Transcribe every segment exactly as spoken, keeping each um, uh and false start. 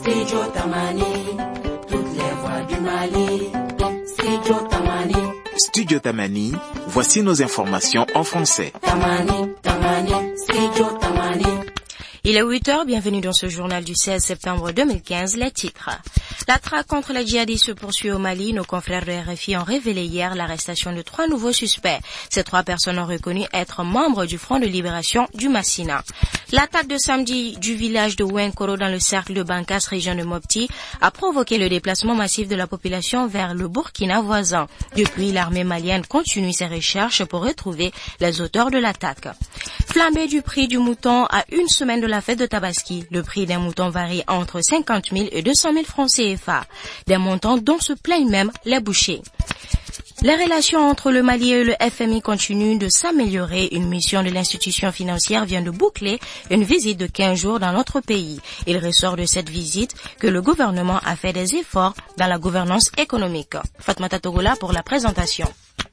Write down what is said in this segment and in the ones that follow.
Studio Tamani, toutes les voix du Mali. Studio Tamani. Studio Tamani, voici nos informations en français. Tamani, Tamani, Studio Tamani. Il est huit heures, bienvenue dans ce journal du seize septembre deux mille quinze, les titres. La traque contre les djihadistes se poursuit au Mali. Nos confrères de R F I ont révélé hier l'arrestation de trois nouveaux suspects. Ces trois personnes ont reconnu être membres du Front de libération du Massina. L'attaque de samedi du village de Ouenkoro dans le cercle de Bankas, région de Mopti, a provoqué le déplacement massif de la population vers le Burkina voisin. Depuis, l'armée malienne continue ses recherches pour retrouver les auteurs de l'attaque. Flambée du prix du mouton à une semaine de la fête de Tabaski. Le prix d'un mouton varie entre cinquante mille et deux cent mille francs C F A. Des montants dont se plaignent même les bouchers. Les relations entre le Mali et le F M I continuent de s'améliorer. Une mission de l'institution financière vient de boucler une visite de quinze jours dans notre pays. Il ressort de cette visite que le gouvernement a fait des efforts dans la gouvernance économique. Fatmata Togola pour la présentation.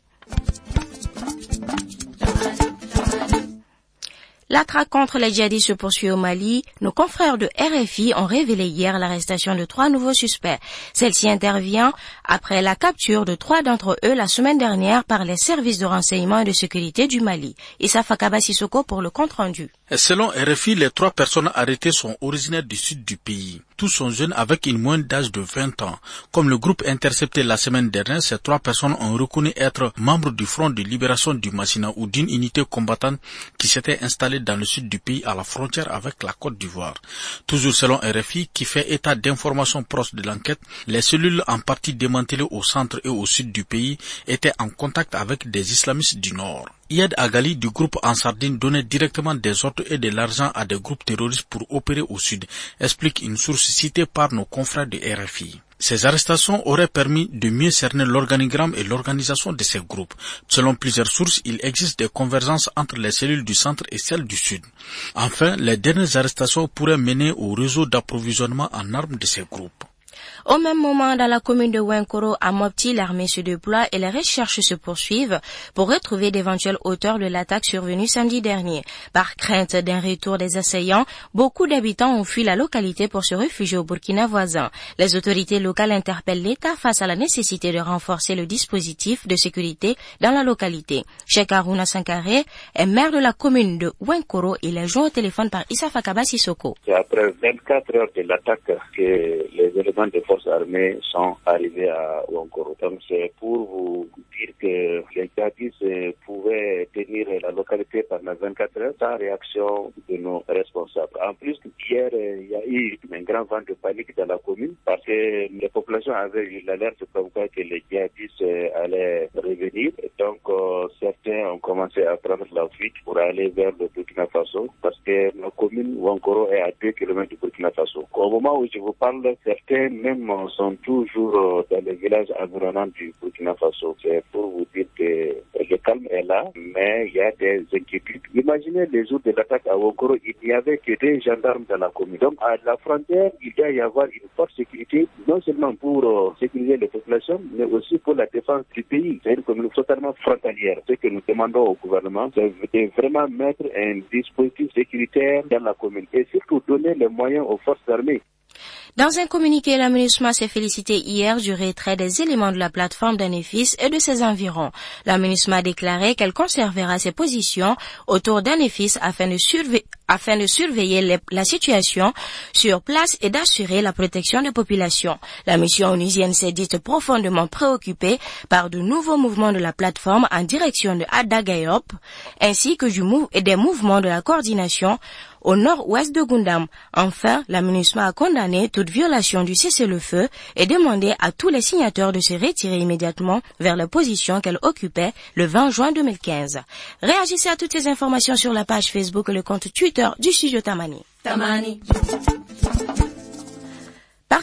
La traque contre les djihadistes se poursuit au Mali. Nos confrères de R F I ont révélé hier l'arrestation de trois nouveaux suspects. Celle-ci intervient après la capture de trois d'entre eux la semaine dernière par les services de renseignement et de sécurité du Mali. Issa Fakaba Sissoko pour le compte-rendu. Selon R F I, les trois personnes arrêtées sont originaires du sud du pays. Tous sont jeunes avec une moyenne d'âge de vingt ans. Comme le groupe intercepté la semaine dernière, ces trois personnes ont reconnu être membres du Front de libération du Massina ou d'une unité combattante qui s'était installée dans le sud du pays à la frontière avec la Côte d'Ivoire. Toujours selon R F I, qui fait état d'informations proches de l'enquête, les cellules en partie démantelées au centre et au sud du pays étaient en contact avec des islamistes du nord. Iyad Agali du groupe Ansardine donnait directement des ordres et de l'argent à des groupes terroristes pour opérer au sud, explique une source citée par nos confrères de R F I. Ces arrestations auraient permis de mieux cerner l'organigramme et l'organisation de ces groupes. Selon plusieurs sources, il existe des convergences entre les cellules du centre et celles du sud. Enfin, les dernières arrestations pourraient mener au réseau d'approvisionnement en armes de ces groupes. Au même moment, dans la commune de Ouenkoro, à Mopti, l'armée se déploie et les recherches se poursuivent pour retrouver d'éventuels auteurs de l'attaque survenue samedi dernier. Par crainte d'un retour des assaillants, beaucoup d'habitants ont fui la localité pour se réfugier au Burkina voisin. Les autorités locales interpellent l'État face à la nécessité de renforcer le dispositif de sécurité dans la localité. Cheikh Harouna Sankaré est maire de la commune de Ouenkoro. Il est joint au téléphone par Issa Fakaba Sissoko. C'est après vingt-quatre heures de l'attaque que les éléments de forces armées sont arrivés à Ouenkoro. Donc c'est pour vous dire que les djihadistes pouvaient tenir la localité pendant vingt-quatre heures sans réaction de nos responsables. En plus, hier, il y a eu un grand vent de panique dans la commune parce que les populations avaient eu l'alerte comme quoi que les djihadistes allaient revenir. Donc euh, certains ont commencé à prendre la fuite pour aller vers le Burkina Faso parce que la commune Ouenkoro est à deux kilomètres du Burkina Faso. Au moment où je vous parle, certains même sont toujours dans les villages environnants du Burkina Faso. C'est pour vous dire que le calme est là, mais il y a des inquiétudes. Imaginez les jours de l'attaque à Ouenkoro, il n'y avait que des gendarmes dans la commune. Donc à la frontière, il doit y avoir une forte sécurité, non seulement pour euh, sécuriser les populations, mais aussi pour la défense du pays. C'est une commune totalement frontalière. Ce que nous demandons au gouvernement, c'est de vraiment mettre un dispositif sécuritaire dans la commune et surtout donner les moyens aux forces armées. Dans un communiqué, la MINUSMA s'est félicité hier du retrait des éléments de la plateforme d'Anefis et de ses environs. La MINUSMA a déclaré qu'elle conservera ses positions autour d'Anefis afin de surveiller afin de surveiller les, la situation sur place et d'assurer la protection des populations. La mission onusienne s'est dite profondément préoccupée par de nouveaux mouvements de la plateforme en direction de Adagayop, ainsi que du mou- et des mouvements de la coordination au nord-ouest de Gundam. Enfin, la MINUSMA a condamné toute violation du cessez-le-feu et demandé à tous les signataires de se retirer immédiatement vers la position qu'elle occupait le vingt juin deux mille quinze. Réagissez à toutes ces informations sur la page Facebook et le compte Twitter du studio Tamani. Tamani. Partagez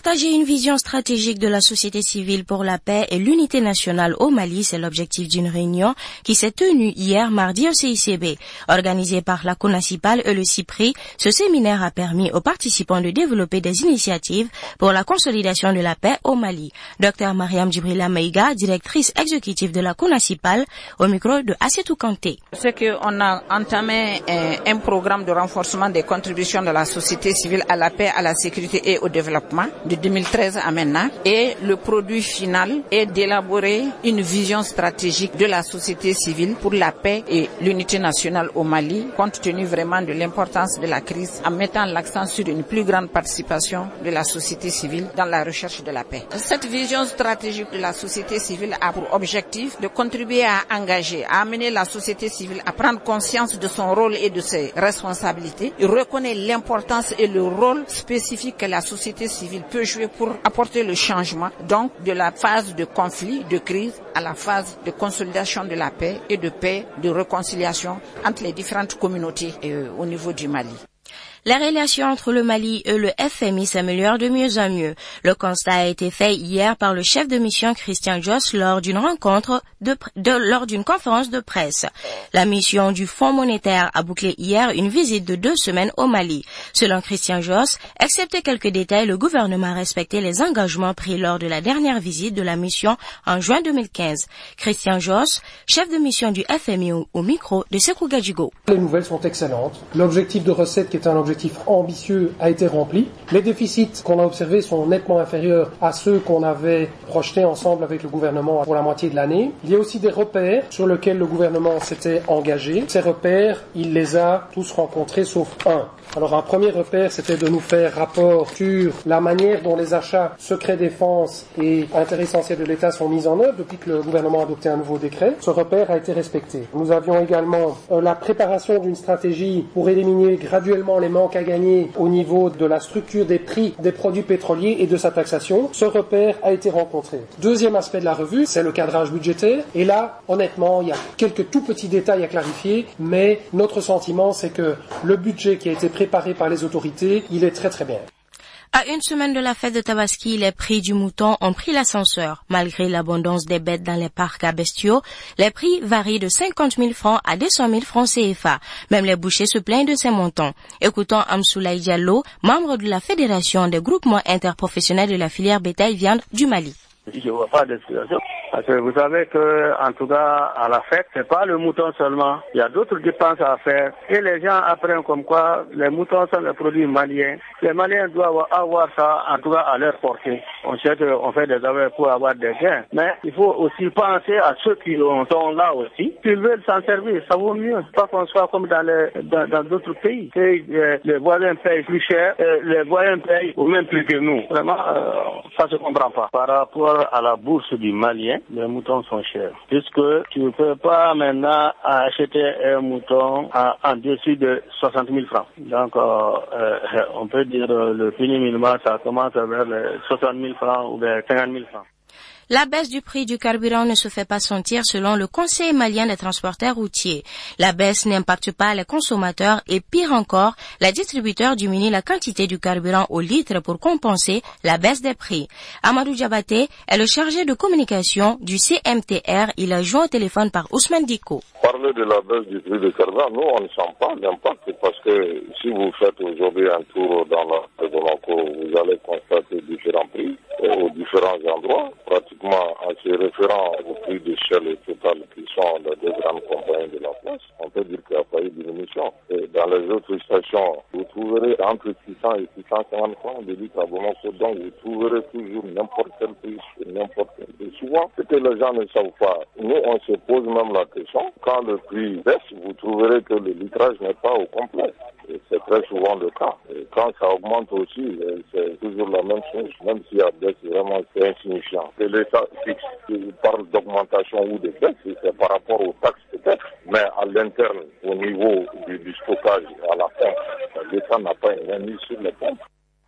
Partager une vision stratégique de la société civile pour la paix et l'unité nationale au Mali, c'est l'objectif d'une réunion qui s'est tenue hier mardi au C I C B. Organisée par la CONACIPAL et le CIPRI, ce séminaire a permis aux participants de développer des initiatives pour la consolidation de la paix au Mali. Docteur Mariam Djibrila Maïga, directrice exécutive de la CONACIPAL, au micro de Assetou Kanté. C'est qu'on a entamé un, un programme de renforcement des contributions de la société civile à la paix, à la sécurité et au développement de deux mille treize à maintenant, et le produit final est d'élaborer une vision stratégique de la société civile pour la paix et l'unité nationale au Mali, compte tenu vraiment de l'importance de la crise, en mettant l'accent sur une plus grande participation de la société civile dans la recherche de la paix. Cette vision stratégique de la société civile a pour objectif de contribuer à engager, à amener la société civile à prendre conscience de son rôle et de ses responsabilités. Il reconnaît l'importance et le rôle spécifique que la société civile peut jouer pour apporter le changement, donc de la phase de conflit, de crise, à la phase de consolidation de la paix et de paix, de réconciliation entre les différentes communautés euh, au niveau du Mali. Les relations entre le Mali et le F M I s'améliorent de mieux en mieux. Le constat a été fait hier par le chef de mission Christian Josse lors d'une rencontre de, de lors d'une conférence de presse. La mission du Fonds monétaire a bouclé hier une visite de deux semaines au Mali. Selon Christian Josse, excepté quelques détails, le gouvernement a respecté les engagements pris lors de la dernière visite de la mission en juin deux mille quinze. Christian Josse, chef de mission du F M I au, au micro de Sekou Gadjigo. Les nouvelles sont excellentes. L'objectif de recette qui est un objectif ambitieux a été rempli. Les déficits qu'on a observés sont nettement inférieurs à ceux qu'on avait projetés ensemble avec le gouvernement pour la moitié de l'année. Il y a aussi des repères sur lesquels le gouvernement s'était engagé. Ces repères, il les a tous rencontrés sauf un. Alors un premier repère, c'était de nous faire rapport sur la manière dont les achats secrets défense et intérêts essentiels de l'État sont mis en œuvre depuis que le gouvernement a adopté un nouveau décret. Ce repère a été respecté. Nous avions également euh, la préparation d'une stratégie pour éliminer graduellement les manques à gagner au niveau de la structure des prix des produits pétroliers et de sa taxation. Ce repère a été rencontré. Deuxième aspect de la revue, c'est le cadrage budgétaire. Et là, honnêtement, il y a quelques tout petits détails à clarifier, mais notre sentiment, c'est que le budget qui a été préparé par les autorités, il est très très bien. À une semaine de la fête de Tabaski, les prix du mouton ont pris l'ascenseur. Malgré l'abondance des bêtes dans les parcs à bestiaux, les prix varient de cinquante mille francs à deux cent mille francs C F A. Même les bouchers se plaignent de ces montants. Écoutons Amsoulaye Diallo, membre de la Fédération des groupements interprofessionnels de la filière bétail-viande du Mali. Je vois pas d'explication. Parce que vous savez que, en tout cas, à la fête, c'est pas le mouton seulement. Il y a d'autres dépenses à faire. Et les gens apprennent comme quoi les moutons sont les produits maliens. Les Maliens doivent avoir ça, en tout cas, à leur portée. On sait qu'on fait des affaires pour avoir des gains. Mais il faut aussi penser à ceux qui sont là aussi. S'ils veulent s'en servir, ça vaut mieux. Pas qu'on soit comme dans les, dans, dans d'autres pays. Et, euh, les voisins payent plus cher, euh, les voisins payent au même prix que nous. Vraiment, euh, ça se comprend pas. Par rapport à la bourse du Malien, les moutons sont chers. Puisque tu ne peux pas maintenant acheter un mouton à, en dessus de soixante mille francs. Donc, euh, euh, on peut dire euh, le prix minimum, ça commence vers les soixante mille francs ou vers cinquante mille francs. La baisse du prix du carburant ne se fait pas sentir selon le Conseil malien des transporteurs routiers. La baisse n'impacte pas les consommateurs et pire encore, les distributeurs diminuent la quantité du carburant au litre pour compenser la baisse des prix. Amadou Diabaté est le chargé de communication du C M T R. Il a joint au téléphone par Ousmane Diko. Parler de la baisse du prix du carburant, nous on ne sent pas l'impact parce que si vous faites aujourd'hui un tour dans la Bamako, vous allez constater différents prix aux différents endroits, pratiquement en se référant au prix de Shell et Total qui sont les deux grandes compagnies de la place, on peut dire qu'il n'y a pas eu de diminution. Et dans les autres stations, vous trouverez entre six cents et six cent cinquante francs de litre à Bamako, donc vous trouverez toujours n'importe quel prix, n'importe quel prix. Souvent, ce que les gens ne savent pas, nous on se pose même la question, quand le prix baisse, vous trouverez que le litrage n'est pas au complet. Et c'est très souvent le cas. Et quand ça augmente aussi, c'est toujours la même chose, même s'il y a baisse, vraiment c'est insignifiant. Et l'État fixe, il parle d'augmentation ou de baisse, c'est par rapport aux taxes peut-être, mais à l'interne, au niveau du, du stockage à la pompe, l'État n'a pas une mise sur les pompes.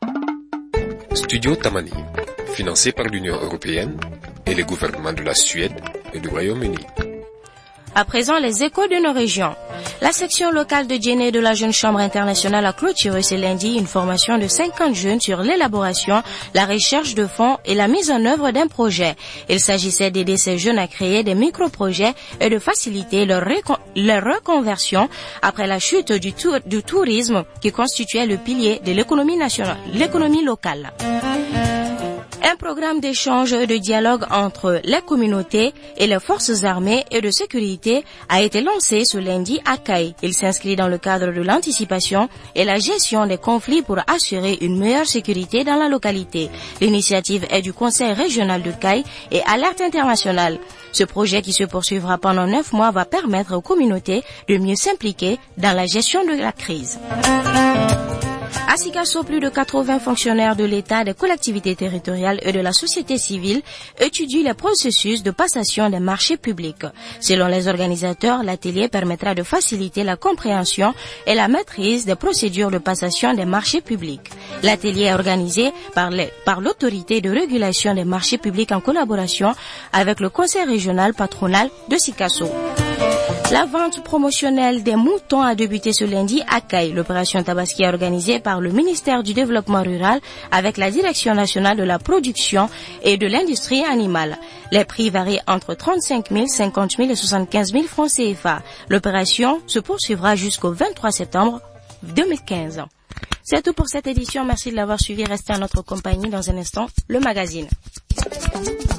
Studio Tamani, financé par l'Union européenne et les gouvernements de la Suède et du Royaume-Uni. À présent, les échos de nos régions. La section locale de Djenné de la Jeune Chambre internationale a clôturé ce lundi une formation de cinquante jeunes sur l'élaboration, la recherche de fonds et la mise en œuvre d'un projet. Il s'agissait d'aider ces jeunes à créer des micro-projets et de faciliter leur, leur reconversion après la chute du, tour du tourisme qui constituait le pilier de l'économie nationale, l'économie locale. Un programme d'échange et de dialogue entre les communautés et les forces armées et de sécurité a été lancé ce lundi à Caille. Il s'inscrit dans le cadre de l'anticipation et la gestion des conflits pour assurer une meilleure sécurité dans la localité. L'initiative est du Conseil régional de Caille et Alerte Internationale. Ce projet qui se poursuivra pendant neuf mois va permettre aux communautés de mieux s'impliquer dans la gestion de la crise. À Sikasso, plus de quatre-vingts fonctionnaires de l'État, des collectivités territoriales et de la société civile étudient les processus de passation des marchés publics. Selon les organisateurs, l'atelier permettra de faciliter la compréhension et la maîtrise des procédures de passation des marchés publics. L'atelier est organisé par, les, par l'autorité de régulation des marchés publics en collaboration avec le conseil régional patronal de Sikasso. La vente promotionnelle des moutons a débuté ce lundi à Caille. L'opération Tabaski est organisée par le ministère du Développement rural avec la Direction nationale de la production et de l'industrie animale. Les prix varient entre trente-cinq mille, cinquante mille et soixante-quinze mille francs C F A. L'opération se poursuivra jusqu'au vingt-trois septembre deux mille quinze. C'est tout pour cette édition. Merci de l'avoir suivi. Restez à notre compagnie dans un instant. Le magazine.